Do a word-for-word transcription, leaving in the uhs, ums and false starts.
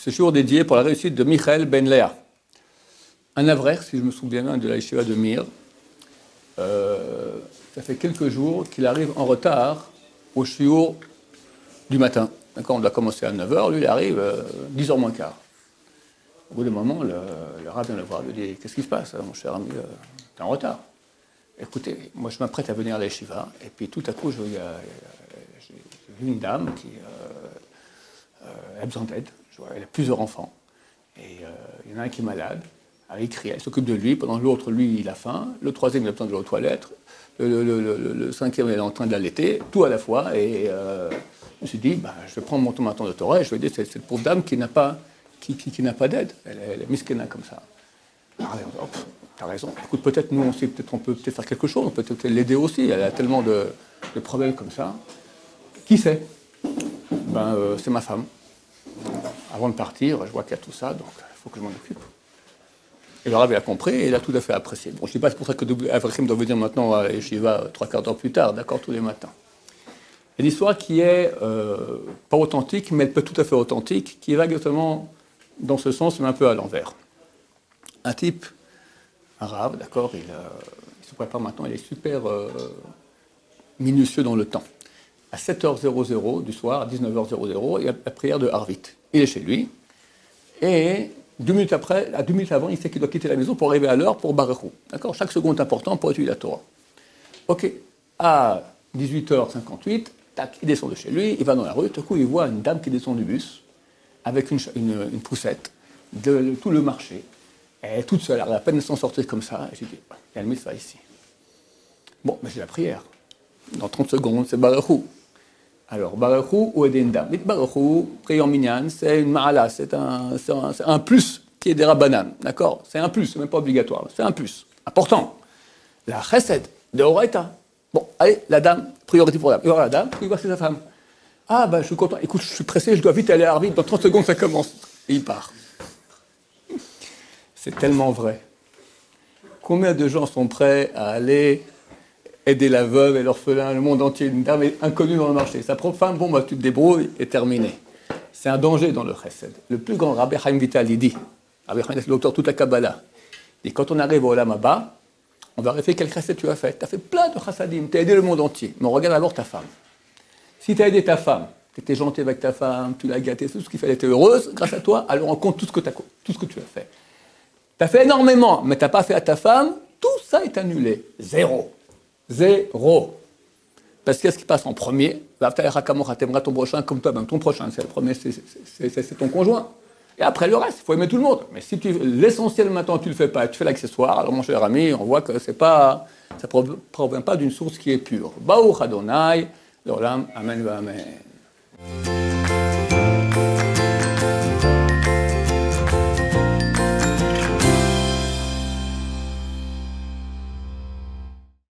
ce jour dédié pour la réussite de Michael Ben Léa. Un avraire, si je me souviens bien, de la yeshiva de Mir. Euh, ça fait quelques jours qu'il arrive en retard au shiur du matin. D'accord, on doit commencer à neuf heures, lui il arrive euh, dix heures moins quart. Au bout d'un moment, le, le rabbin vient le voir, il lui dit « Qu'est-ce qui se passe, mon cher ami, euh, t'es en retard ?» Écoutez, moi je m'apprête à venir à la yeshiva, et puis tout à coup, je, y a, j'ai vu une dame qui euh, euh, a besoin d'aide. Elle a plusieurs enfants, et euh, il y en a un qui est malade. Elle crie, elle s'occupe de lui, pendant que l'autre, lui, il a faim. Le troisième, il a besoin de l'eau aux toilettes. Le, le, le, le, le cinquième, il est en train de l'allaiter, tout à la fois. Et euh, je me suis dit, bah, je vais prendre mon temps de Torah et je vais dire, c'est cette pauvre dame qui n'a pas, qui, qui, qui n'a pas d'aide. Elle, elle est miskena comme ça. Alors, oh, t'as raison. Écoute, peut-être nous, on, sait, peut-être, on peut peut-être faire quelque chose, on peut peut-être l'aider aussi. Elle a tellement de, de problèmes comme ça. Qui sait? Ben, euh, c'est ma femme. Avant de partir, je vois qu'il y a tout ça, donc il faut que je m'en occupe. Et le Rav a compris et il a tout à fait apprécié. Bon, je ne dis pas c'est pour ça que Avraham doit venir maintenant à Yeshiva trois quarts d'heure plus tard, d'accord, tous les matins. Il y a une histoire qui est euh, pas authentique, mais elle peut tout à fait authentique, qui va exactement dans ce sens, mais un peu à l'envers. Un type, un Rav, d'accord, il, euh, il se prépare maintenant, il est super euh, minutieux dans le temps. À sept heures du soir, à dix-neuf heures, il y a la prière de Harvit. Il est chez lui, et deux minutes après, à deux minutes avant, il sait qu'il doit quitter la maison pour arriver à l'heure pour Baruchou. D'accord? Chaque seconde est important pour étudier la Torah. Ok. À dix-huit heures cinquante-huit, tac, il descend de chez lui, il va dans la rue, tout à coup, il voit une dame qui descend du bus, avec une, une, une poussette, de, de tout le marché. Elle est toute seule, elle a à peine de s'en sortir comme ça. Et j'ai dit, il y a le mitzvah ici. Bon, mais c'est la prière. Dans trente secondes, c'est Baruchou. Alors, Baruchou ou Edendam. Baruchou, prière minyan, c'est une ma'ala, c'est un, un, un plus qui est des rabbanan, d'accord? C'est un plus, c'est même pas obligatoire, c'est un plus, important. La chesed, de Horaïta. Bon, allez, la dame, priorité pour la dame. Et voilà, la dame, puis voir c'est sa femme. Ah, ben, je suis content, écoute, je suis pressé, je dois vite aller à Arvit, dans trente secondes, ça commence. Et il part. C'est tellement vrai. Combien de gens sont prêts à aller aider la veuve et l'orphelin, le monde entier, une dame inconnue dans le marché. Sa propre femme, bon, bah, tu te débrouilles, et terminé. C'est un danger dans le chesed. Le plus grand Rabbi Chaim Vital, il dit, Rabbi Chaim, c'est l'auteur de toute la Kabbalah, et quand on arrive au Olam Haba, on va vérifier quel chesed tu as fait. Tu as fait plein de chassadim, tu as aidé le monde entier, mais on regarde d'abord ta femme. Si tu as aidé ta femme, tu étais gentil avec ta femme, tu l'as gâtée, tout ce qu'il fallait, tu es heureuse grâce à toi, alors on compte tout ce que, tout ce que tu as fait. Tu as fait énormément, mais tu n'as pas fait à ta femme, tout ça est annulé. Zéro. Zéro. Parce qu'est-ce qui passe en premier? T'aimeras ton prochain comme toi-même. Ton prochain, c'est le premier, c'est, c'est, c'est, c'est ton conjoint. Et après le reste, il faut aimer tout le monde. Mais si tu, l'essentiel maintenant, tu ne le fais pas, tu fais l'accessoire, alors mon cher ami, on voit que c'est pas, ça ne provient pas d'une source qui est pure. Baruch Adonai, l'olam, amen, amen.